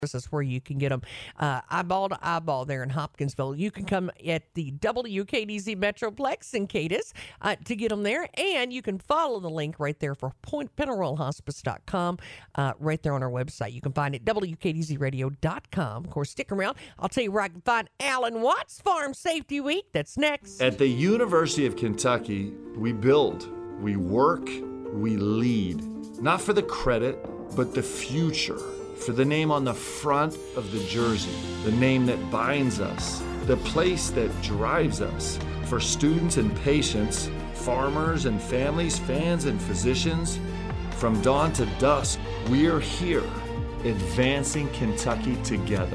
is where you can get them eyeball to eyeball there in Hopkinsville. You can come at the WKDZ Metroplex in Cadiz to get them there, and you can follow the link right there for PennyRoyalHospice.com right there on our website. You can find it WKDZRadio.com. Of course, stick around. I'll tell you where I can find Alan Watts Farm Safety Week. That's next. At the University of Kentucky, we build, we work, we lead. Not for the credit, but the future. For the name on the front of the jersey, the name that binds us, the place that drives us. For students and patients, farmers and families, fans and physicians, from dawn to dusk, we're here, advancing Kentucky together.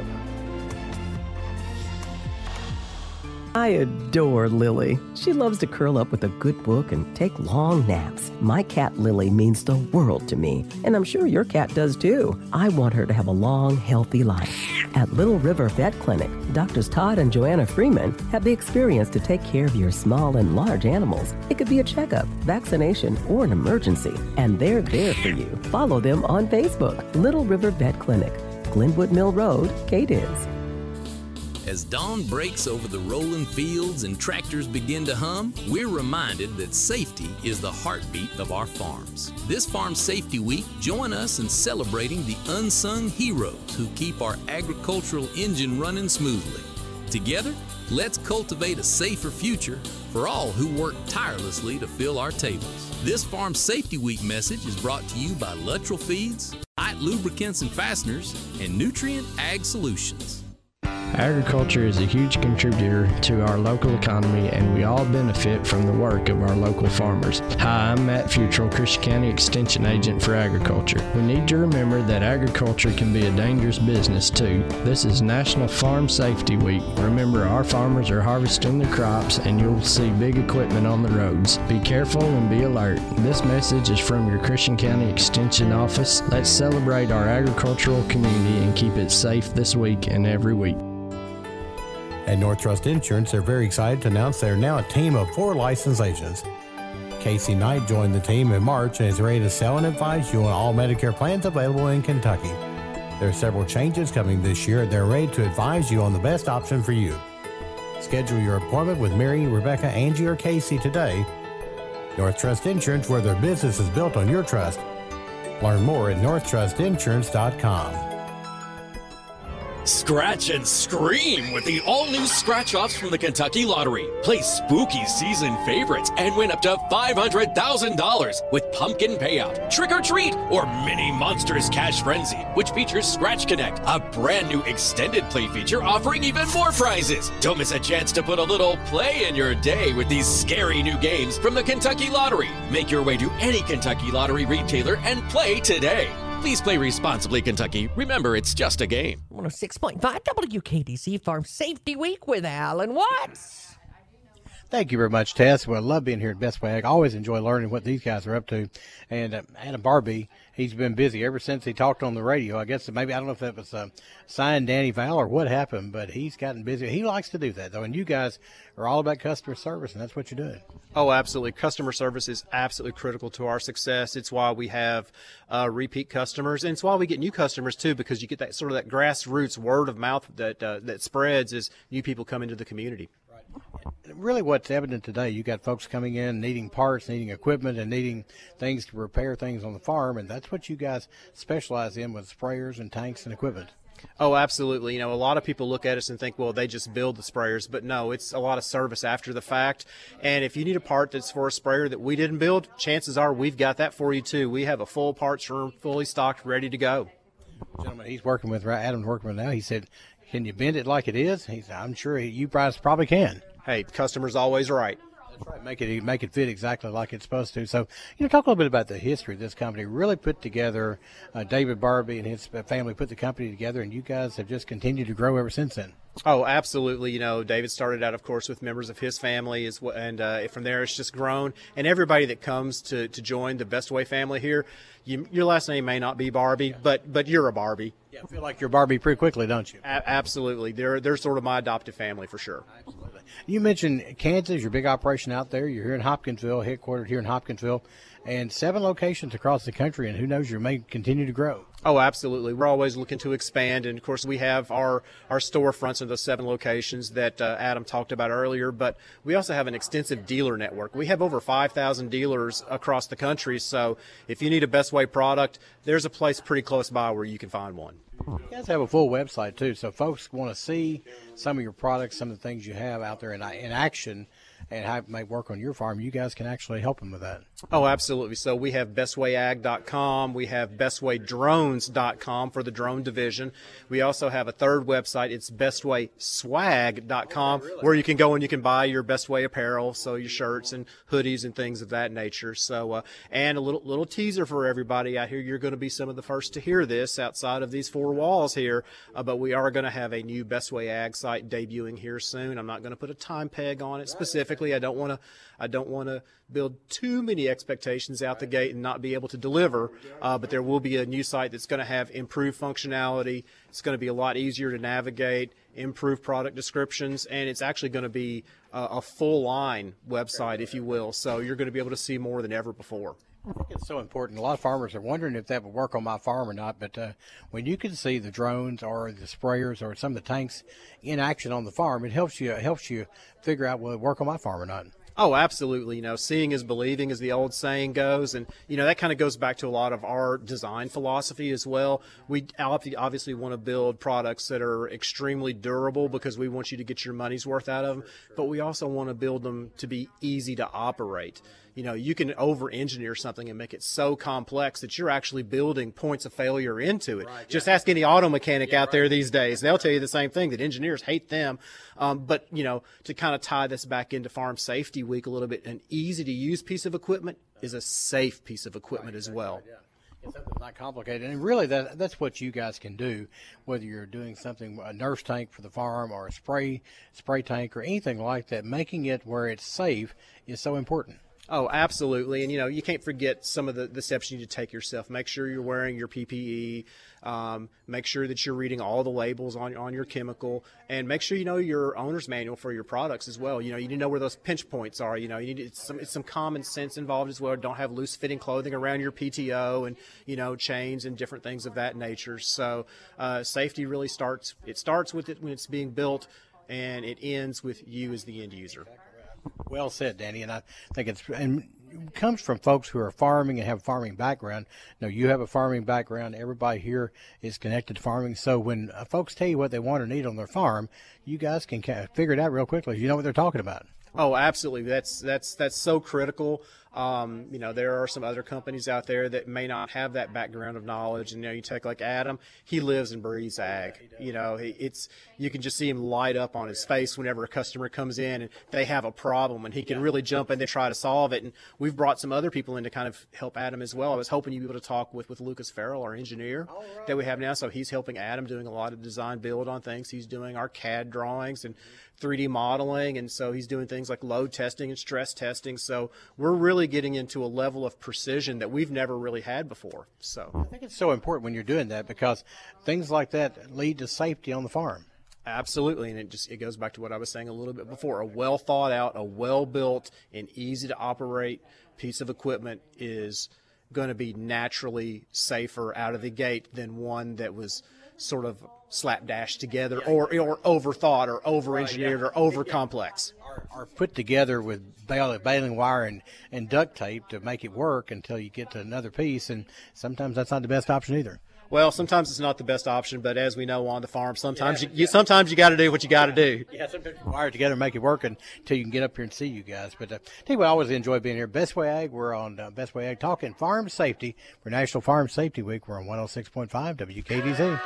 I adore Lily. She loves to curl up with a good book and take long naps. My cat Lily means the world to me, and I'm sure your cat does too. I want her to have a long, healthy life. At Little River Vet Clinic, Doctors Todd and Joanna Freeman have the experience to take care of your small and large animals. It could be a checkup, vaccination, or an emergency, and they're there for you. Follow them on Facebook. Little River Vet Clinic, Glenwood Mill Road, Cadiz. As dawn breaks over the rolling fields and tractors begin to hum, we're reminded that safety is the heartbeat of our farms. This Farm Safety Week, join us in celebrating the unsung heroes who keep our agricultural engine running smoothly. Together, let's cultivate a safer future for all who work tirelessly to fill our tables. This Farm Safety Week message is brought to you by Luttrell Feeds, Light Lubricants and Fasteners, and Nutrient Ag Solutions. Agriculture is a huge contributor to our local economy, and we all benefit from the work of our local farmers. Hi, I'm Matt Futrell, Christian County Extension Agent for Agriculture. We need to remember that agriculture can be a dangerous business too. This is National Farm Safety Week. Remember, our farmers are harvesting their crops, and you'll see big equipment on the roads. Be careful and be alert. This message is from your Christian County Extension Office. Let's celebrate our agricultural community and keep it safe this week and every week. At North Trust Insurance, they're very excited to announce they're now a team of 4 licensed agents. Casey Knight joined the team in March and is ready to sell and advise you on all Medicare plans available in Kentucky. There are several changes coming this year, and they're ready to advise you on the best option for you. Schedule your appointment with Mary, Rebecca, Angie, or Casey today. North Trust Insurance, where their business is built on your trust. Learn more at northtrustinsurance.com. Scratch and scream with the all-new scratch-offs from the Kentucky Lottery. Play spooky season favorites and win up to $500,000 with Pumpkin Payout, Trick or Treat, or Mini Monsters Cash Frenzy, which features Scratch Connect, a brand new extended play feature offering even more prizes. Don't miss a chance to put a little play in your day with these scary new games from the Kentucky Lottery. Make your way to any Kentucky Lottery retailer and play today. Please play responsibly, Kentucky. Remember, it's just a game. 106.5 WKDZ Farm Safety Week with Alan Watts. Thank you very much, Tess. Well, I love being here at Best Way Ag. I always enjoy learning what these guys are up to. And Adam Barbie, he's been busy ever since he talked on the radio. I guess maybe, I don't know if that was signed Danny Val or what happened, but he's gotten busy. He likes to do that, though. And you guys are all about customer service, and that's what you're doing. Oh, absolutely. Customer service is absolutely critical to our success. It's why we have repeat customers, and it's why we get new customers, too, because you get that sort of that grassroots word of mouth that spreads as new people come into the community. Really what's evident today, you got folks coming in needing parts, needing equipment, and needing things to repair things on the farm, and that's what you guys specialize in with sprayers and tanks and equipment. Oh, absolutely. You know, a lot of people look at us and think, well, they just build the sprayers, but no, it's a lot of service after the fact. And if you need a part that's for a sprayer that we didn't build, chances are we've got that for you too. We have a full parts room, fully stocked, ready to go. Gentleman he's working with, right? Adam's working with now, he said, can you bend it like it is? He said, I'm sure you guys probably can. Hey, customer's always right. That's right. Make it fit exactly like it's supposed to. So, talk a little bit about the history of this company. Really put together, David Barbie and his family put the company together, and you guys have just continued to grow ever since then. Oh, absolutely. David started out, of course, with members of his family, and from there it's just grown. And everybody that comes to join the Best Way family here, your last name may not be Barbie, but you're a Barbie. Yeah, I feel like you're Barbie pretty quickly, don't you? Absolutely. They're sort of my adopted family for sure. Absolutely. You mentioned Kansas, your big operation out there. You're here in Hopkinsville, headquartered here in Hopkinsville, and 7 locations across the country, and who knows, you may continue to grow. Oh, absolutely. We're always looking to expand. And, of course, we have our storefronts in those 7 locations that Adam talked about earlier. But we also have an extensive dealer network. We have over 5,000 dealers across the country. So if you need a Best Way product, there's a place pretty close by where you can find one. You guys have a full website, too. So folks want to see some of your products, some of the things you have out there in action, and how it may work on your farm. You guys can actually help them with that. Oh, absolutely. So we have bestwayag.com. We have bestwaydrones.com for the drone division. We also have a third website. It's bestwayswag.com, where you can go and you can buy your Best Way apparel, so your shirts and hoodies and things of that nature. So, and a little teaser for everybody. I hear you're going to be some of the first to hear this outside of these 4 walls here, but we are going to have a new Best Way Ag site debuting here soon. I'm not going to put a time peg on it specifically. I don't want to build too many expectations out the gate and not be able to deliver, but there will be a new site that's going to have improved functionality. It's going to be a lot easier to navigate, improved product descriptions, and it's actually going to be a full line website, if you will. So you're going to be able to see more than ever before. I think it's so important. A lot of farmers are wondering if that would work on my farm or not, but when you can see the drones or the sprayers or some of the tanks in action on the farm, it helps you figure out will it work on my farm or not. Oh, absolutely. Seeing is believing, as the old saying goes. And, that kind of goes back to a lot of our design philosophy as well. We obviously want to build products that are extremely durable because we want you to get your money's worth out of them. But we also want to build them to be easy to operate. You can over-engineer something and make it so complex that you're actually building points of failure into it. Right, just ask any auto mechanic out there these days. They'll tell you the same thing, that engineers hate them. But, to kind of tie this back into Farm Safety Week a little bit, an easy-to-use piece of equipment is a safe piece of equipment as well. It's something not complicated, and really that's what you guys can do, whether you're doing something, a nurse tank for the farm or a spray tank or anything like that. Making it where it's safe is so important. Oh, absolutely. And, you can't forget some of the steps you need to take yourself. Make sure you're wearing your PPE. Make sure that you're reading all the labels on your chemical. And make sure you know your owner's manual for your products as well. You need to know where those pinch points are. It's some common sense involved as well. Don't have loose-fitting clothing around your PTO and, chains and different things of that nature. So safety really starts with it when it's being built, and it ends with you as the end user. Well said, Danny, and I think it comes from folks who are farming and have a farming background. You have a farming background. Everybody here is connected to farming. So when folks tell you what they want or need on their farm, you guys can figure it out real quickly. You know what they're talking about. Oh, absolutely. That's so critical. There are some other companies out there that may not have that background of knowledge. And, you take like Adam, he lives and breathes ag. You can just see him light up on his face whenever a customer comes in and they have a problem, and he can really jump in and try to solve it. And we've brought some other people in to kind of help Adam as well. I was hoping you'd be able to talk with Lucas Farrell, our engineer that we have now. So he's helping Adam, doing a lot of design build on things. He's doing our CAD drawings and 3D modeling. And so he's doing things like load testing and stress testing. So we're really getting into a level of precision that we've never really had before. So I think it's so important when you're doing that, because things like that lead to safety on the farm. Absolutely, and it goes back to what I was saying a little bit before. A well thought out, a well built, and easy to operate piece of equipment is going to be naturally safer out of the gate than one that was sort of slapdash together or overthought or over-engineered or over-complex. Or put together with baling wire and duct tape to make it work until you get to another piece, and sometimes that's not the best option either. Well, sometimes it's not the best option, but as we know on the farm, sometimes you got to do what you got to do. Yeah, sometimes you wire it together and make it work until you can get up here and see you guys. But tell you what, I always enjoy being here. Best Way Ag, we're on Best Way Ag talking farm safety for National Farm Safety Week. We're on 106.5 WKDZ.